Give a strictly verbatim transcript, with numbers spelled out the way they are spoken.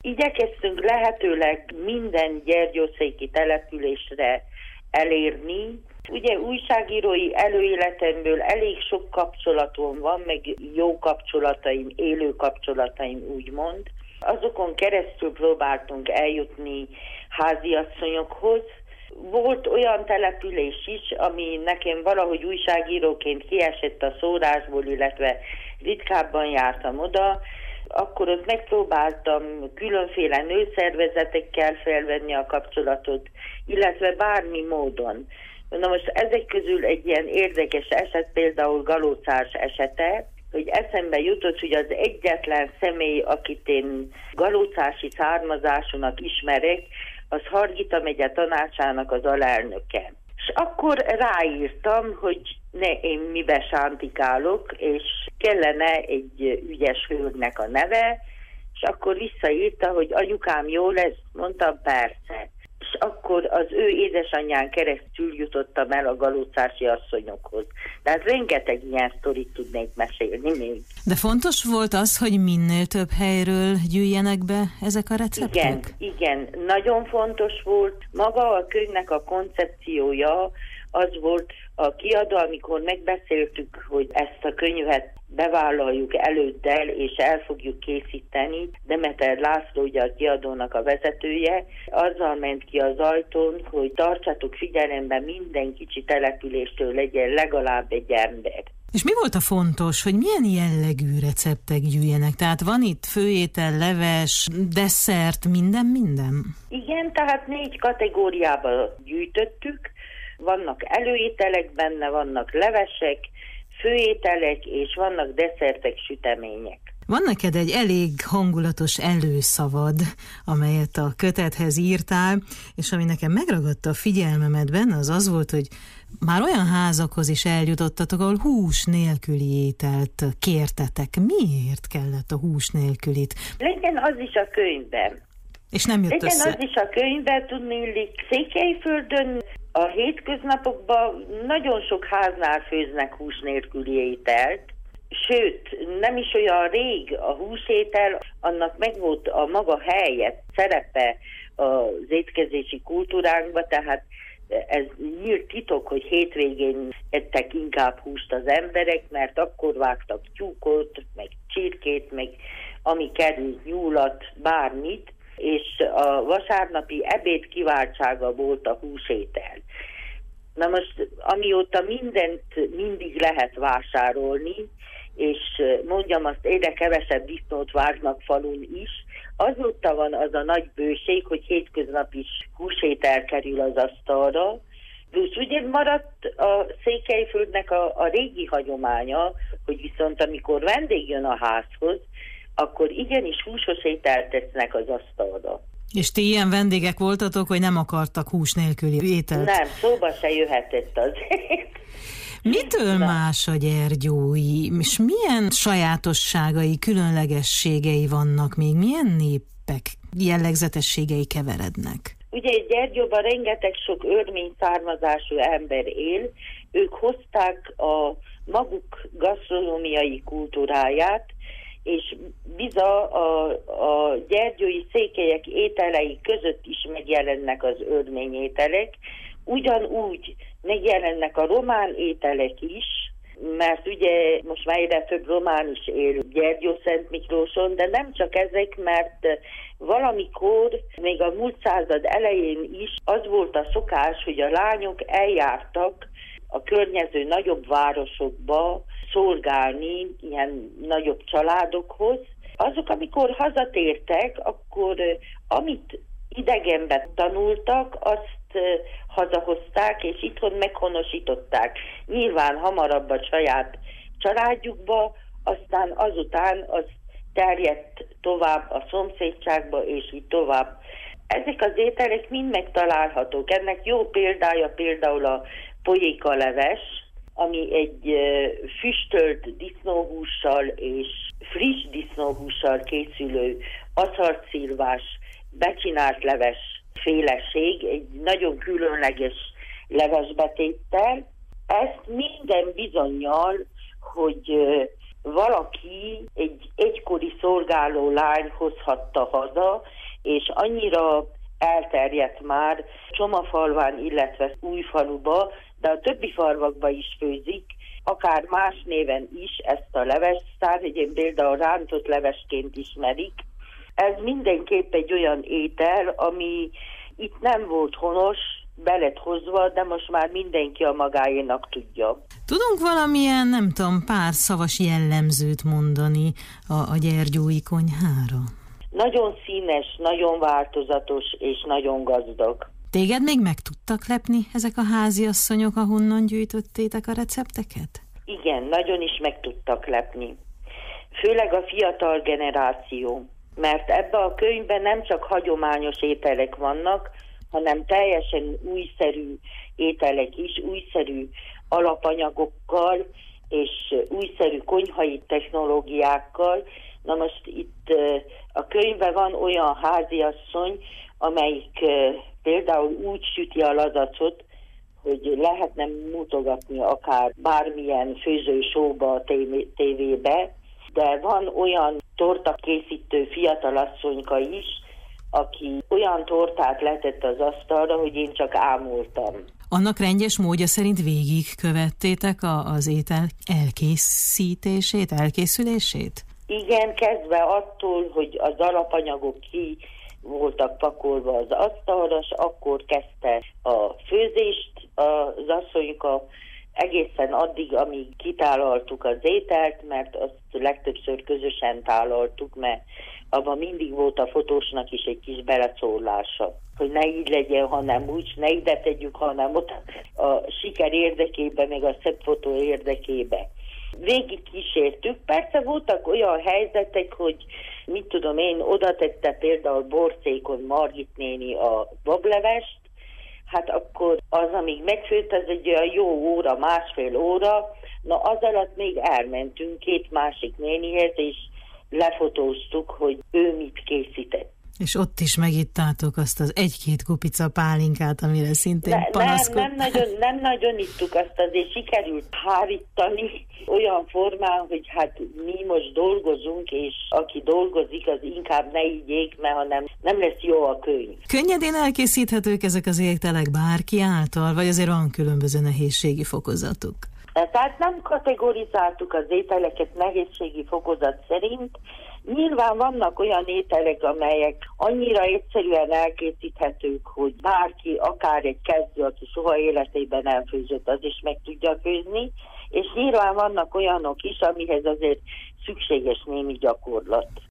Igyekeztünk lehetőleg minden gyergyószéki településre elérni. Ugye újságírói előéletemből elég sok kapcsolatom van, meg jó kapcsolataim, élő kapcsolataim úgymond. Azokon keresztül próbáltunk eljutni háziasszonyokhoz. Volt olyan település is, ami nekem valahogy újságíróként kiesett a szórásból, illetve ritkábban jártam oda, akkor ott megpróbáltam különféle nőszervezetekkel felvenni a kapcsolatot, illetve bármi módon. Na most ezek közül egy ilyen érdekes eset, például Galócás esete, hogy eszembe jutott, hogy az egyetlen személy, akit én galócási származásúnak ismerek, az Hargita megye tanácsának az alelnöke. És akkor ráírtam, hogy ne én mibe sántikálok, és kellene egy ügyes hölgynek a neve, és akkor visszaírta, hogy anyukám jó lesz, mondtam persze. És akkor az ő édesanyján keresztül jutottam el a galócási asszonyokhoz. Tehát rengeteg ilyen sztorit tudnék mesélni még. De fontos volt az, hogy minél több helyről gyűjjenek be ezek a receptek? Igen, igen, nagyon fontos volt. Maga a könyvnek a koncepciója az volt, a kiadó, amikor megbeszéltük, hogy ezt a könyvet bevállaljuk előddel, és el fogjuk készíteni, Demeter László, ugye a kiadónak a vezetője, azzal ment ki az ajtón, hogy tartsatok figyelembe, minden kicsi településtől legyen legalább egy ember. És mi volt a fontos, hogy milyen jellegű receptek gyűjjenek? Tehát van itt főétel, leves, desszert, minden-minden? Igen, tehát négy kategóriába gyűjtöttük. Vannak előételek benne, vannak levesek, főételek, és vannak desszertek, sütemények. Van neked egy elég hangulatos előszavad, amelyet a kötethez írtál, és ami nekem megragadta a figyelmemet benne, az az volt, hogy már olyan házakhoz is eljutottatok, ahol hús nélküli ételt kértetek. Miért kellett a hús nélkülit? Legyen az is a könyvben. És nem jött Legyen össze. az is a könyvben, tudni, Székelyföldön a hétköznapokban nagyon sok háznál főznek hús nélküli ételt, sőt, nem is olyan rég a húsétel, annak megvolt a maga helye, szerepe az étkezési kultúránkban, tehát ez nyílt titok, hogy hétvégén ettek inkább húst az emberek, mert akkor vágtak tyúkot, meg csirkét, meg ami került, nyúlat, bármit, és a vasárnapi ebéd kiváltsága volt a húsétel. Na most, amióta mindent mindig lehet vásárolni, és mondjam azt, egyre kevesebb disznót vágnak falun is, azóta van az a nagy bőség, hogy hétköznap is húsétel kerül az asztalra. Plusz ugye maradt a Székelyföldnek a, a régi hagyománya, hogy viszont amikor vendég jön a házhoz, akkor igenis húsos ételt tesznek az asztalra. És ti ilyen vendégek voltatok, hogy nem akartak hús nélküli ételt? Nem, szóba se jöhetett azért. Mitől Na. más a gyergyói, és milyen sajátosságai, különlegességei vannak még? Milyen népek jellegzetességei keverednek? Ugye Gyergyóban rengeteg sok örmény származású ember él, ők hozták a maguk gasztronómiai kultúráját, és biza a, a gyergyói székelyek ételei között is megjelennek az örmény ételek, ugyanúgy megjelennek a román ételek is, mert ugye most már egyre több román is él Gyergyó-Szent Miklóson, de nem csak ezek, mert valamikor, még a múlt század elején is az volt a szokás, hogy a lányok eljártak a környező nagyobb városokba szolgálni ilyen nagyobb családokhoz. Azok, amikor hazatértek, akkor amit idegenben tanultak, azt hazahozták, és itthon meghonosították. Nyilván hamarabb a saját családjukba, aztán azután az terjedt tovább a szomszédságba, és így tovább. Ezek az ételek mind megtalálhatók. Ennek jó példája például a polyékaleves, ami egy füstölt disznóhússal és friss disznóhússal készülő aszaltszilvás, becsinált leves féleség, egy nagyon különleges levesbetéttel. Ezt minden bizonnyal, hogy valaki egy egykori szolgáló lány hozhatta haza, és annyira elterjedt már Csomafalván, illetve Újfaluba, de a többi falvakba is főzik, akár más néven is ezt a levest, Szárhegyen például rántott levesként ismerik. Ez mindenképp egy olyan étel, ami itt nem volt honos, be lett hozva, de most már mindenki a magáénak tudja. Tudunk valamilyen, nem tudom, pár szavas jellemzőt mondani a, a gyergyói konyhára? Nagyon színes, nagyon változatos és nagyon gazdag. Téged még meg tudtak lepni ezek a háziasszonyok, ahonnan gyűjtöttétek a recepteket? Igen, nagyon is meg tudtak lepni. Főleg a fiatal generáció, mert ebben a könyvben nem csak hagyományos ételek vannak, hanem teljesen újszerű ételek is, újszerű alapanyagokkal és újszerű konyhai technológiákkal. Na most itt a könyvben van olyan háziasszony, amelyik például úgy süti a lazacot, hogy lehetne mutogatni akár bármilyen főzősóba a tévébe, de van olyan tortakészítő fiatalasszonyka is, aki olyan tortát letett az asztalra, hogy én csak ámultam. Annak rendes módja szerint végig követtétek a, az étel elkészítését, elkészülését? Igen, kezdve attól, hogy az alapanyagok ki voltak pakolva az asztalra, és akkor kezdte a főzést az asszonyka, egészen addig, amíg kitálaltuk az ételt, mert azt legtöbbször közösen tálaltuk, mert abban mindig volt a fotósnak is egy kis beleszólása, hogy ne így legyen, hanem úgy, ne ide tegyük, hanem ott a siker érdekében, meg a szebb fotó érdekében. Végig kísértük, persze voltak olyan helyzetek, hogy mit tudom én, oda tette például Borcékon Margit néni a bablevest, hát akkor az, amíg megfőtt, az egy olyan jó óra, másfél óra, na az alatt még elmentünk két másik nénihez, és lefotóztuk, hogy ő mit készített. És ott is megittátok azt az egy-két kupica pálinkát, amire szintén ne, panaszkodtál. Nem, nem, nagyon, nem nagyon ittuk azt, azért sikerült hárítani olyan formán, hogy hát mi most dolgozunk, és aki dolgozik, az inkább ne igyék, mert hanem nem lesz jó a könyv. Könnyedén elkészíthetők ezek az ételek bárki által, vagy azért van különböző nehézségi fokozatuk? Tehát nem kategorizáltuk az ételeket nehézségi fokozat szerint. Nyilván vannak olyan ételek, amelyek annyira egyszerűen elkészíthetők, hogy bárki, akár egy kezdő, aki soha életében nem főzött, az is meg tudja főzni, és nyilván vannak olyanok is, amihez azért szükséges némi gyakorlat.